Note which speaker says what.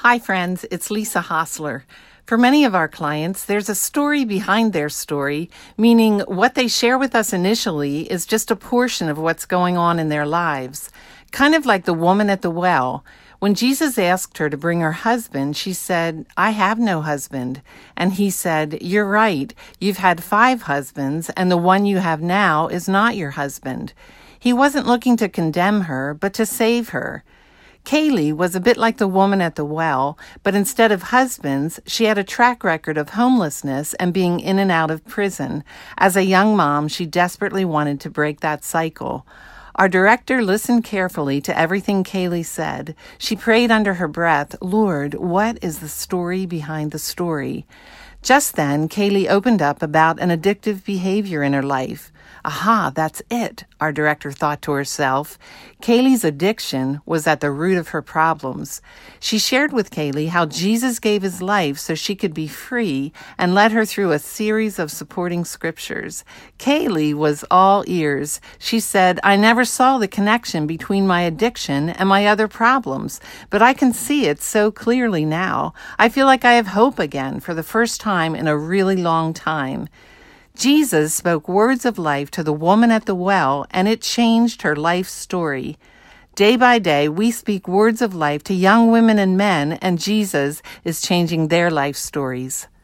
Speaker 1: Hi, friends. It's Lisa Hostler. For many of our clients, there's a story behind their story, meaning what they share with us initially is just a portion of what's going on in their lives. Kind of like the woman at the well. When Jesus asked her to bring her husband, she said, "I have no husband." And he said, "You're right. You've had 5 husbands, and the one you have now is not your husband." He wasn't looking to condemn her, but to save her. Kaylee was a bit like the woman at the well, but instead of husbands, she had a track record of homelessness and being in and out of prison. As a young mom, she desperately wanted to break that cycle. Our director listened carefully to everything Kaylee said. She prayed under her breath, "Lord, what is the story behind the story?" Just then, Kaylee opened up about an addictive behavior in her life. Aha, that's it, our director thought to herself. Kaylee's addiction was at the root of her problems. She shared with Kaylee how Jesus gave his life so she could be free and led her through a series of supporting scriptures. Kaylee was all ears. She said, "I never saw the connection between my addiction and my other problems, but I can see it so clearly now. I feel like I have hope again for the first time in a really long time." Jesus spoke words of life to the woman at the well, and it changed her life story. Day by day, we speak words of life to young women and men, and Jesus is changing their life stories.